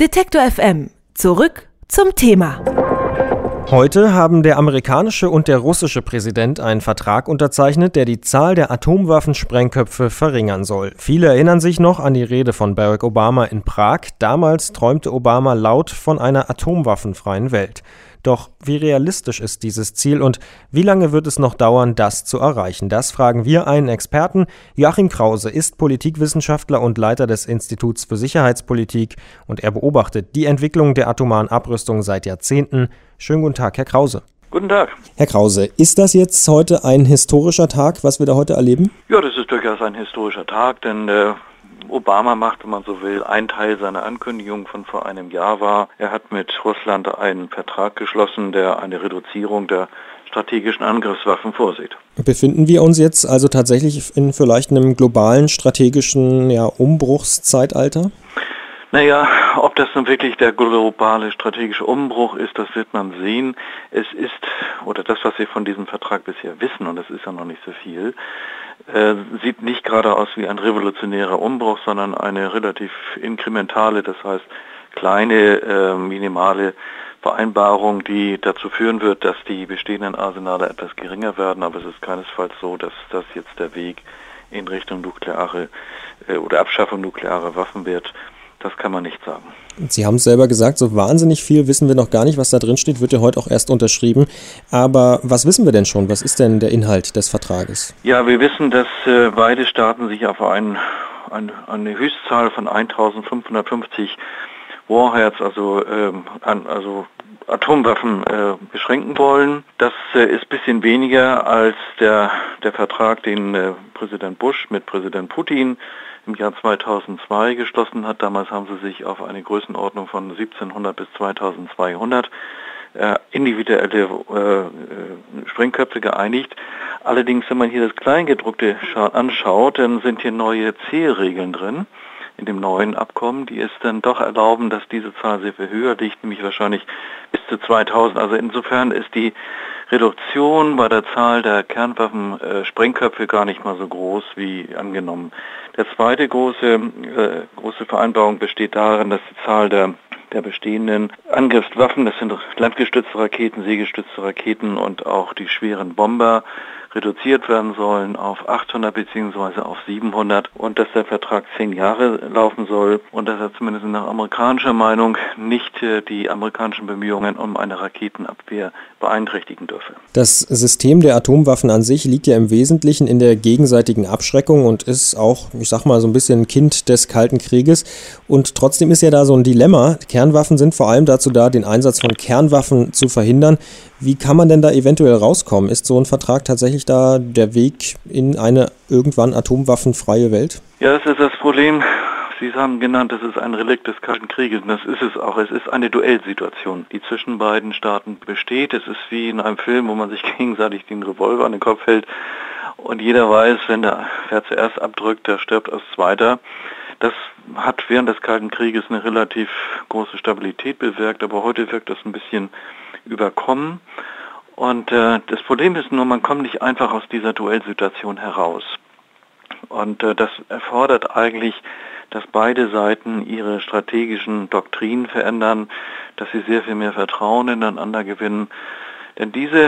Detektor FM. Zurück zum Thema. Heute haben der amerikanische und der russische Präsident einen Vertrag unterzeichnet, der die Zahl der Atomwaffensprengköpfe verringern soll. Viele erinnern sich noch an die Rede von Barack Obama in Prag. Damals träumte Obama laut von einer atomwaffenfreien Welt. Doch wie realistisch ist dieses Ziel und wie lange wird es noch dauern, das zu erreichen? Das fragen wir einen Experten. Joachim Krause ist Politikwissenschaftler und Leiter des Instituts für Sicherheitspolitik und er beobachtet die Entwicklung der atomaren Abrüstung seit Jahrzehnten. Schönen guten Tag, Herr Krause. Guten Tag. Herr Krause, ist das jetzt heute ein historischer Tag, was wir da heute erleben? Ja, das ist durchaus ein historischer Tag, denn Obama macht, wenn man so will, ein Teil seiner Ankündigung von vor einem Jahr war. Er hat mit Russland einen Vertrag geschlossen, der eine Reduzierung der strategischen Angriffswaffen vorsieht. Befinden wir uns jetzt also tatsächlich in vielleicht einem globalen strategischen Umbruchszeitalter? Naja, ob das nun wirklich der globale strategische Umbruch ist, das wird man sehen. Es ist, oder das, was wir von diesem Vertrag bisher wissen, und das ist ja noch nicht so viel, sieht nicht gerade aus wie ein revolutionärer Umbruch, sondern eine relativ inkrementale, das heißt kleine, minimale Vereinbarung, die dazu führen wird, dass die bestehenden Arsenale etwas geringer werden. Aber es ist keinesfalls so, dass das jetzt der Weg in Richtung nukleare oder Abschaffung nuklearer Waffen wird. Das kann man nicht sagen. Sie haben es selber gesagt, so wahnsinnig viel wissen wir noch gar nicht, was da drin steht, wird ja heute auch erst unterschrieben. Aber was wissen wir denn schon? Was ist denn der Inhalt des Vertrages? Ja, wir wissen, dass beide Staaten sich auf eine Höchstzahl von 1550 Warheads, also Atomwaffen beschränken wollen. Das ist ein bisschen weniger als der Vertrag, den Präsident Bush mit Präsident Putin im Jahr 2002 geschlossen hat. Damals haben sie sich auf eine Größenordnung von 1700 bis 2200 individuelle Sprengköpfe geeinigt. Allerdings, wenn man hier das Kleingedruckte anschaut, dann sind hier neue Zählregeln drin in dem neuen Abkommen, die es dann doch erlauben, dass diese Zahl sehr viel höher liegt, nämlich wahrscheinlich bis zu 2000. Also insofern ist die Reduktion bei der Zahl der Kernwaffen-Sprengköpfe gar nicht mal so groß wie angenommen. Der zweite große Vereinbarung besteht darin, dass die Zahl der bestehenden Angriffswaffen, das sind landgestützte Raketen, seegestützte Raketen und auch die schweren Bomber, reduziert werden sollen auf 800 bzw. auf 700 und dass der Vertrag 10 Jahre laufen soll und dass er zumindest nach amerikanischer Meinung nicht die amerikanischen Bemühungen um eine Raketenabwehr beeinträchtigen dürfe. Das System der Atomwaffen an sich liegt ja im Wesentlichen in der gegenseitigen Abschreckung und ist auch, ich sag mal, so ein bisschen Kind des Kalten Krieges. Und trotzdem ist ja da so ein Dilemma. Kernwaffen sind vor allem dazu da, den Einsatz von Kernwaffen zu verhindern. Wie kann man denn da eventuell rauskommen? Ist so ein Vertrag tatsächlich da der Weg in eine irgendwann atomwaffenfreie Welt? Ja, das ist das Problem. Sie haben genannt, das ist ein Relikt des Kalten Krieges. Und das ist es auch. Es ist eine Duellsituation, die zwischen beiden Staaten besteht. Es ist wie in einem Film, wo man sich gegenseitig den Revolver an den Kopf hält. Und jeder weiß, wenn der wer zuerst abdrückt, der stirbt als Zweiter. Das hat während des Kalten Krieges eine relativ große Stabilität bewirkt. Aber heute wirkt das ein bisschen überkommen. Und das Problem ist nur, man kommt nicht einfach aus dieser Duellsituation heraus. Und das erfordert eigentlich, dass beide Seiten ihre strategischen Doktrinen verändern, dass sie sehr viel mehr Vertrauen ineinander gewinnen. Denn diese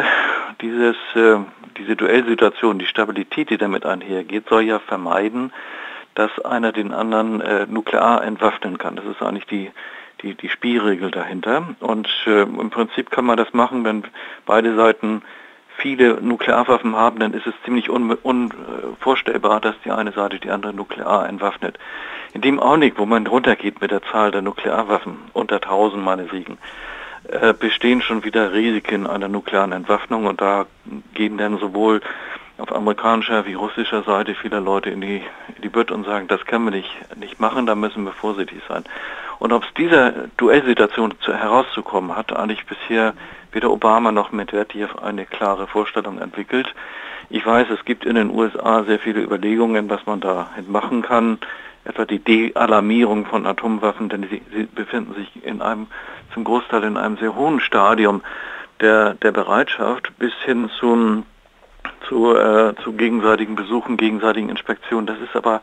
Duellsituation, die Stabilität, die damit einhergeht, soll ja vermeiden, dass einer den anderen nuklear entwaffnen kann. Das ist eigentlich die Spielregel dahinter. Und im Prinzip kann man das machen, wenn beide Seiten viele Nuklearwaffen haben, dann ist es ziemlich unvorstellbar, dass die eine Seite die andere nuklear entwaffnet. In dem Augenblick, wo man runtergeht mit der Zahl der Nuklearwaffen, unter 1000 meinetwegen, bestehen schon wieder Risiken einer nuklearen Entwaffnung und da gehen dann sowohl auf amerikanischer wie russischer Seite viele Leute in die Bütt und sagen, das können wir nicht machen, da müssen wir vorsichtig sein. Und ob es dieser Duellsituation herauszukommen hat, eigentlich bisher weder Obama noch Medvedev eine klare Vorstellung entwickelt. Ich weiß, es gibt in den USA sehr viele Überlegungen, was man da machen kann, etwa die Dealarmierung von Atomwaffen, denn sie befinden sich zum Großteil in einem sehr hohen Stadium der Bereitschaft bis hin zu gegenseitigen Besuchen, gegenseitigen Inspektionen. Das ist aber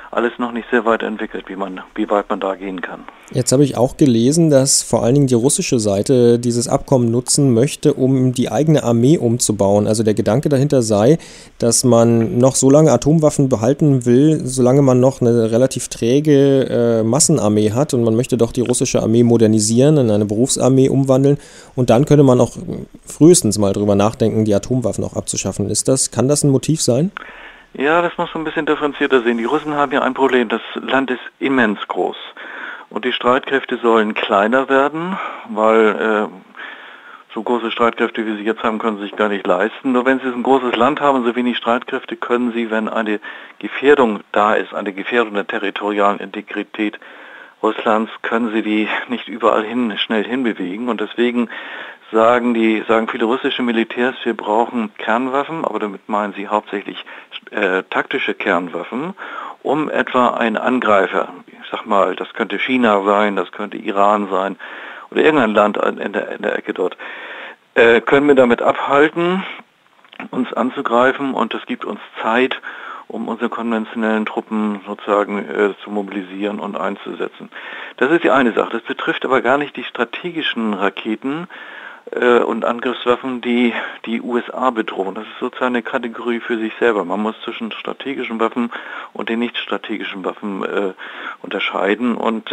alles noch nicht sehr weit entwickelt, wie weit man da gehen kann. Jetzt habe ich auch gelesen, dass vor allen Dingen die russische Seite dieses Abkommen nutzen möchte, um die eigene Armee umzubauen. Also der Gedanke dahinter sei, dass man noch so lange Atomwaffen behalten will, solange man noch eine relativ träge Massenarmee hat, und man möchte doch die russische Armee modernisieren, in eine Berufsarmee umwandeln, und dann könnte man auch frühestens mal drüber nachdenken, die Atomwaffen auch abzuschaffen. Kann das ein Motiv sein? Ja, das muss man ein bisschen differenzierter sehen. Die Russen haben ja ein Problem. Das Land ist immens groß. Und die Streitkräfte sollen kleiner werden, weil so große Streitkräfte, wie sie jetzt haben, können sie sich gar nicht leisten. Nur wenn sie ein großes Land haben und so wenig Streitkräfte, können sie, wenn eine Gefährdung da ist, eine Gefährdung der territorialen Integrität Russlands, können sie die nicht überall schnell hinbewegen. Und deswegen sagen viele russische Militärs, wir brauchen Kernwaffen, aber damit meinen sie hauptsächlich taktische Kernwaffen, um etwa einen Angreifer, ich sag mal, das könnte China sein, das könnte Iran sein oder irgendein Land in der Ecke dort, können wir damit abhalten, uns anzugreifen, und das gibt uns Zeit, um unsere konventionellen Truppen sozusagen zu mobilisieren und einzusetzen. Das ist die eine Sache. Das betrifft aber gar nicht die strategischen Raketen und Angriffswaffen, die die USA bedrohen. Das ist sozusagen eine Kategorie für sich selber. Man muss zwischen strategischen Waffen und den nicht strategischen Waffen unterscheiden. Und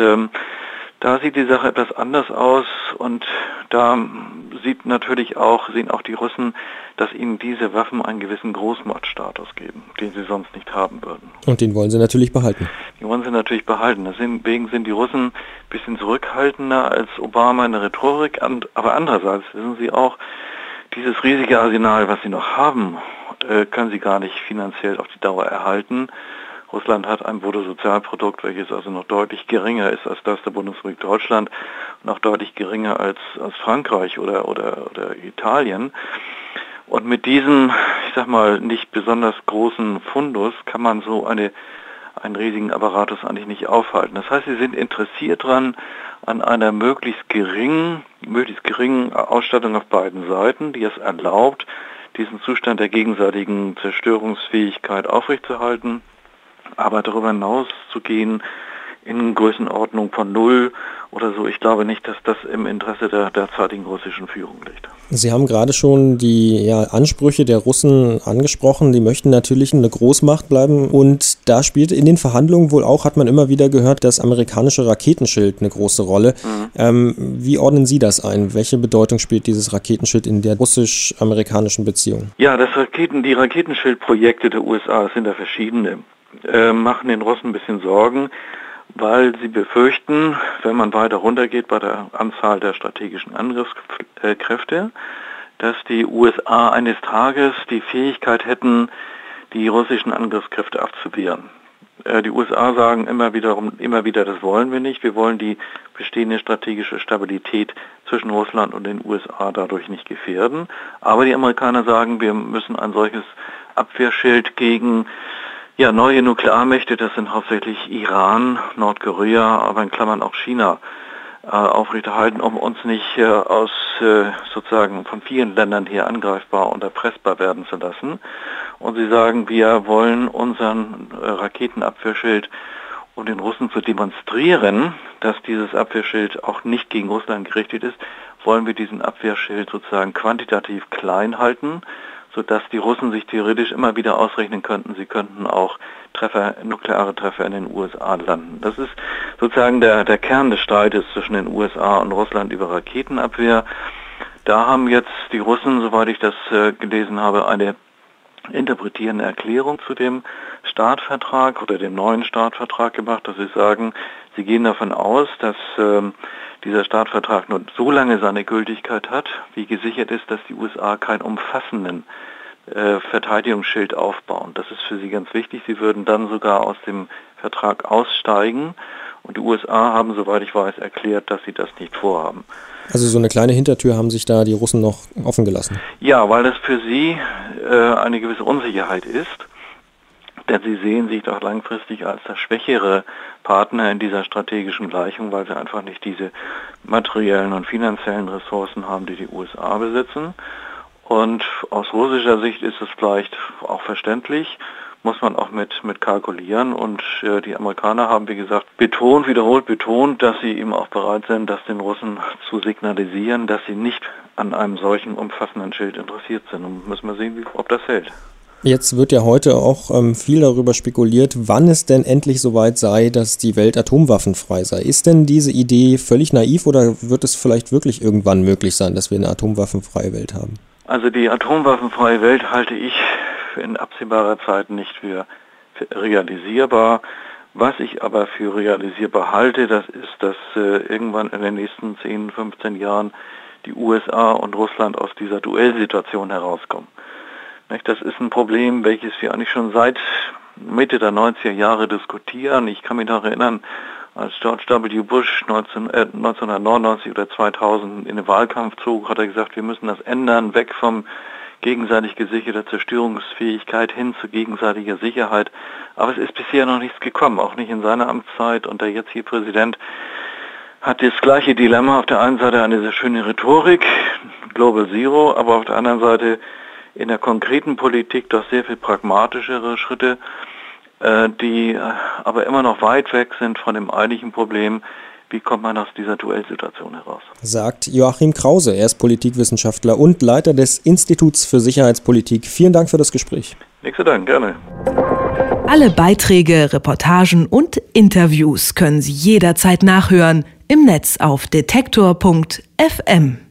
da sieht die Sache etwas anders aus, und da sehen auch die Russen, dass ihnen diese Waffen einen gewissen Großmachtstatus geben, den sie sonst nicht haben würden. Und den wollen sie natürlich behalten. Die wollen sie natürlich behalten. Deswegen sind die Russen ein bisschen zurückhaltender als Obama in der Rhetorik, aber andererseits wissen sie auch, dieses riesige Arsenal, was sie noch haben, können sie gar nicht finanziell auf die Dauer erhalten. Russland hat ein Bruttosozialprodukt, welches also noch deutlich geringer ist als das der Bundesrepublik Deutschland, noch deutlich geringer als Frankreich oder Italien. Und mit diesem, ich sag mal, nicht besonders großen Fundus kann man so einen riesigen Apparatus eigentlich nicht aufhalten. Das heißt, sie sind interessiert dran an einer möglichst geringen Ausstattung auf beiden Seiten, die es erlaubt, diesen Zustand der gegenseitigen Zerstörungsfähigkeit aufrechtzuerhalten, aber darüber hinaus zu gehen in Größenordnung von 0 oder so. Ich glaube nicht, dass das im Interesse der derzeitigen russischen Führung liegt. Sie haben gerade schon die Ansprüche der Russen angesprochen. Die möchten natürlich eine Großmacht bleiben. Und da spielt in den Verhandlungen wohl auch, hat man immer wieder gehört, das amerikanische Raketenschild eine große Rolle. Wie ordnen Sie das ein? Welche Bedeutung spielt dieses Raketenschild in der russisch-amerikanischen Beziehung? Ja, die Raketenschildprojekte der USA, das sind da verschiedene, machen den Russen ein bisschen Sorgen, weil sie befürchten, wenn man weiter runtergeht bei der Anzahl der strategischen Angriffskräfte, dass die USA eines Tages die Fähigkeit hätten, die russischen Angriffskräfte abzuwehren. Die USA sagen immer wieder, das wollen wir nicht. Wir wollen die bestehende strategische Stabilität zwischen Russland und den USA dadurch nicht gefährden. Aber die Amerikaner sagen, wir müssen ein solches Abwehrschild gegen neue Nuklearmächte, das sind hauptsächlich Iran, Nordkorea, aber in Klammern auch China, aufrechterhalten, um uns nicht sozusagen von vielen Ländern hier angreifbar und erpressbar werden zu lassen. Und sie sagen, wir wollen unseren Raketenabwehrschild, um den Russen zu demonstrieren, dass dieses Abwehrschild auch nicht gegen Russland gerichtet ist, wollen wir diesen Abwehrschild sozusagen quantitativ klein halten, sodass die Russen sich theoretisch immer wieder ausrechnen könnten, sie könnten auch nukleare Treffer in den USA landen. Das ist sozusagen der Kern des Streites zwischen den USA und Russland über Raketenabwehr. Da haben jetzt die Russen, soweit ich das gelesen habe, eine interpretierende Erklärung zu dem Startvertrag oder dem neuen Startvertrag gemacht, dass sie sagen, sie gehen davon aus, dass dieser Startvertrag nur so lange seine Gültigkeit hat, wie gesichert ist, dass die USA keinen umfassenden Verteidigungsschild aufbauen. Das ist für sie ganz wichtig. Sie würden dann sogar aus dem Vertrag aussteigen. Und die USA haben, soweit ich weiß, erklärt, dass sie das nicht vorhaben. Also so eine kleine Hintertür haben sich da die Russen noch offen gelassen? Ja, weil das für sie eine gewisse Unsicherheit ist. Denn sie sehen sich doch langfristig als der schwächere Partner in dieser strategischen Gleichung, weil sie einfach nicht diese materiellen und finanziellen Ressourcen haben, die die USA besitzen. Und aus russischer Sicht ist es vielleicht auch verständlich. muss man auch mit kalkulieren. Und die Amerikaner haben, wie gesagt, wiederholt betont, dass sie eben auch bereit sind, das den Russen zu signalisieren, dass sie nicht an einem solchen umfassenden Schild interessiert sind. Und müssen wir sehen, ob das hält. Jetzt wird ja heute auch viel darüber spekuliert, wann es denn endlich soweit sei, dass die Welt atomwaffenfrei sei. Ist denn diese Idee völlig naiv oder wird es vielleicht wirklich irgendwann möglich sein, dass wir eine atomwaffenfreie Welt haben? Also die atomwaffenfreie Welt halte ich in absehbarer Zeit nicht für realisierbar. Was ich aber für realisierbar halte, das ist, dass irgendwann in den nächsten 10, 15 Jahren die USA und Russland aus dieser Duellsituation herauskommen. Das ist ein Problem, welches wir eigentlich schon seit Mitte der 90er Jahre diskutieren. Ich kann mich noch erinnern, als George W. Bush 1999 oder 2000 in den Wahlkampf zog, hat er gesagt, wir müssen das ändern, weg vom gegenseitig gesicherter Zerstörungsfähigkeit hin zu gegenseitiger Sicherheit. Aber es ist bisher noch nichts gekommen, auch nicht in seiner Amtszeit. Und der jetzige Präsident hat das gleiche Dilemma. Auf der einen Seite eine sehr schöne Rhetorik, Global Zero, aber auf der anderen Seite in der konkreten Politik doch sehr viel pragmatischere Schritte, die aber immer noch weit weg sind von dem eigentlichen Problem, wie kommt man aus dieser Duellsituation heraus. Sagt Joachim Krause, er ist Politikwissenschaftler und Leiter des Instituts für Sicherheitspolitik. Vielen Dank für das Gespräch. Nichts zu danken, gerne. Alle Beiträge, Reportagen und Interviews können Sie jederzeit nachhören im Netz auf detektor.fm.